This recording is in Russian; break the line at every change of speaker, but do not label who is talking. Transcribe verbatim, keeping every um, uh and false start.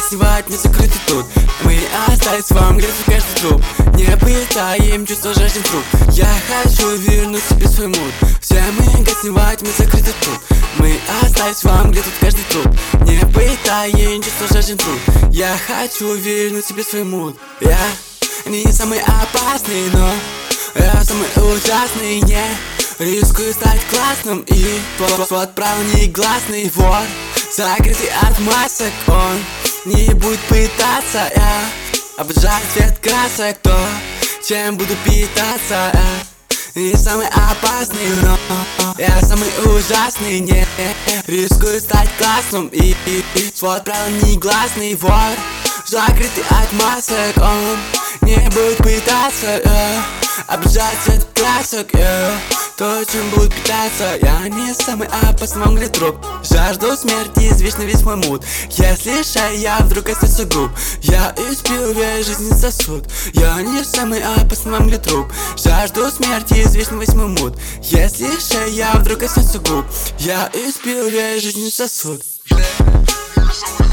снимать, не закрыты тут. Мы остались вам грязь в каждый труп. Не пытаем чувство жаждем труп. Я хочу вернуть себе свой мут. Все мы снимать, мы закрыты тут. Мы остались вам где-то в каждый труп. Не пытаем чувство жаждем труп. Я хочу вернуть себе свой мут. Я не самый опасный, но я самый ужасный. Не рискую стать классным и вот правил негласный вор, закрытый от масок. Он не будет пытаться, я обожаю цвет красок, то чем буду питаться. Я не самый опасный, но я самый ужасный. Не рискую стать классным и вот правил негласный вор, закрытый от масок. Он не будет пытаться, yeah. Обожать цвет красок, yeah. То, чем будет питаться. Я не самый опасный, вам где труп. Жажду смерти, извечно весь мой мут. Если шея вдруг коснется губ, я испил весь жизнь сосуд. Я не самый опасный, вам где труп. Жажду смерти, извечно весь мой мут. Если шея вдруг коснется губ, я испил весь жизнь сосуд.